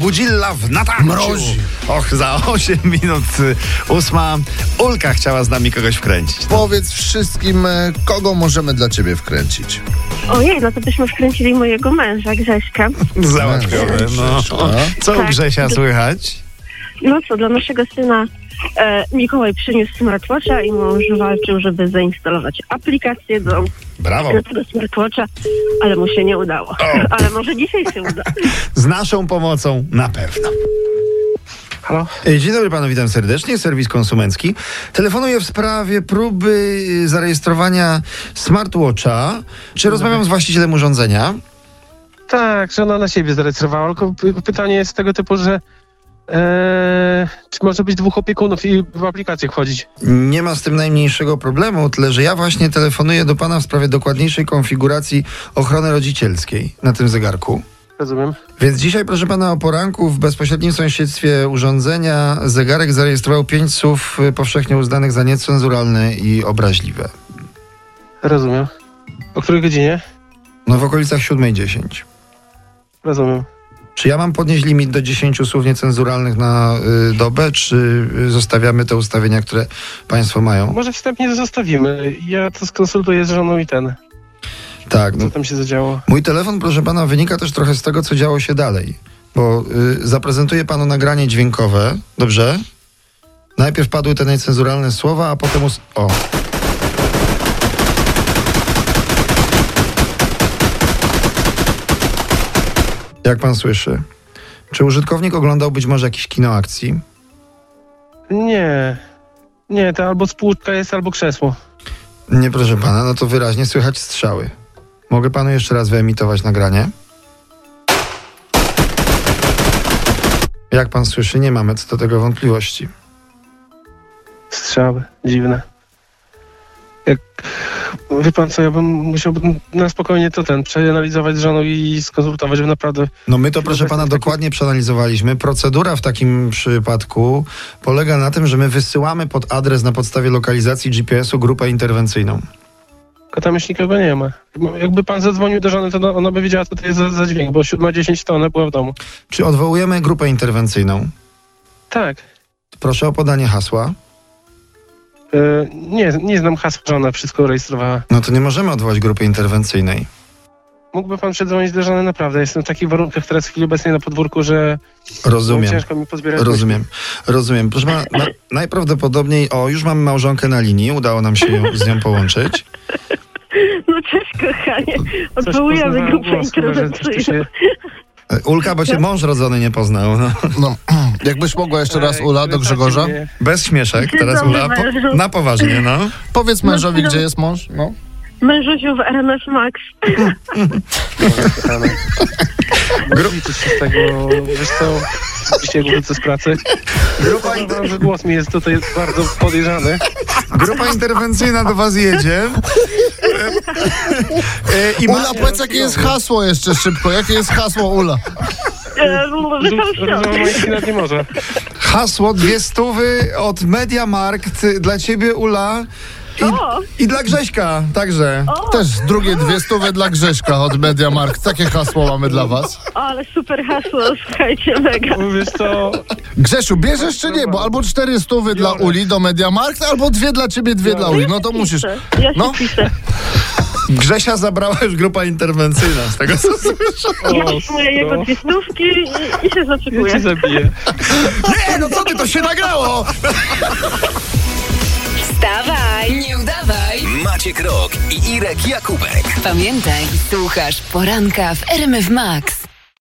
Budzilla w natarciu. Mrozi. Och, za 8 minut 8. Ulka chciała z nami kogoś wkręcić. Powiedz wszystkim, kogo możemy dla ciebie wkręcić. Ojej, no to byśmy wkręcili mojego męża, Grześka. Załatwione. No. Co u Tak. Grzesia słychać? No co, dla naszego syna Mikołaj przyniósł smartwatcha i mąż walczył, żeby zainstalować aplikację do Brawo. tego smartwatcha, ale mu się nie udało. Ale może dzisiaj się uda. Z naszą pomocą na pewno. Halo? Dzień dobry panu, witam serdecznie. Serwis konsumencki. Telefonuję w sprawie próby zarejestrowania smartwatcha. Czy rozmawiam z właścicielem urządzenia? Tak, że ona na siebie zarejestrowała, tylko pytanie jest tego typu, że czy może być 2 opiekunów i w aplikację wchodzić? Nie ma z tym najmniejszego problemu, tyle że ja właśnie telefonuję do pana w sprawie dokładniejszej konfiguracji ochrony rodzicielskiej na tym zegarku. Rozumiem. Więc dzisiaj, proszę pana, o poranku w bezpośrednim sąsiedztwie urządzenia zegarek zarejestrował 5 słów powszechnie uznanych za niecenzuralne i obraźliwe. Rozumiem. O której godzinie? No w okolicach 7:10. Rozumiem. Czy ja mam podnieść limit do 10 słów niecenzuralnych na dobę, czy zostawiamy te ustawienia, które państwo mają? Może wstępnie zostawimy. Ja to skonsultuję z żoną i Tak, no. co tam się zadziało. Mój telefon, proszę pana, wynika też trochę z tego, co działo się dalej. Bo zaprezentuję panu nagranie dźwiękowe, dobrze? Najpierw padły te niecenzuralne słowa, a potem... O. Jak pan słyszy? Czy użytkownik oglądał być może jakiś kino akcji? Nie. Nie, to albo spłuczka jest, albo krzesło. Nie, proszę pana, no to wyraźnie słychać strzały. Mogę panu jeszcze raz wyemitować nagranie? Jak pan słyszy, nie mamy co do tego wątpliwości. Strzały. Dziwne. Wie pan co, ja bym musiał na spokojnie to przeanalizować z żoną i skonsultować, żeby naprawdę... No my to, proszę pana, dokładnie przeanalizowaliśmy. Procedura w takim przypadku polega na tym, że my wysyłamy pod adres na podstawie lokalizacji GPS-u grupę interwencyjną. Tylko tam już nikogo nie ma. Jakby pan zadzwonił do żony, to ona by wiedziała, co to jest za dźwięk, bo 7:10 to ona była w domu. Czy odwołujemy grupę interwencyjną? Tak. Proszę o podanie hasła. Nie znam hasła, że ona wszystko rejestrowała. No to nie możemy odwołać grupy interwencyjnej. Mógłby pan przedzwonić do żony, naprawdę. Jestem w takich warunkach teraz w chwili obecnej na podwórku, że Rozumiem. ciężko mi pozbierać. Rozumiem. Proszę pana, najprawdopodobniej, już mamy małżonkę na linii, udało nam się z nią połączyć. No cześć, kochanie. Odwołujemy grupę interwencyjną. Ulka, bo cię mąż rodzony nie poznał. No. No, jakbyś mogła jeszcze raz, Ula, do Grzegorza? Bez śmieszek, teraz Ula, na poważnie, no. Powiedz mężowi, gdzie jest mąż? No. Mężusiu w RMF Max. Liczy się z tego, wiesz co, dzisiaj wrócę z pracy. Uważam, że głos mi jest tutaj bardzo podejrzany. Grupa interwencyjna do was jedzie. Ula, powiedz, jakie jest hasło jeszcze szybko. Jakie jest hasło, Ula? Nawet nie może. Hasło 200 od MediaMarkt dla ciebie, Ula. I dla Grześka także. Też drugie 200 dla Grześka od MediaMarkt. Takie hasło mamy dla was. Ale super hasło, słuchajcie, mega. Wiesz co, Grzesiu, bierzesz czy nie? Bo albo 400 dla Uli do MediaMarkt, albo 2 dla ciebie, 2 dla Uli. No to musisz. Ja się piszę. Grzesia zabrała już grupa interwencyjna, z tego co słyszę. Ja przyjmuję jego 200 i się ja zaczekuję. cię zabiję. Nie, no co ty, to się nagrało! Wstawaj, nie udawaj. Maciek Rok i Irek Jakubek. Pamiętaj, słuchasz poranka w RMF Max.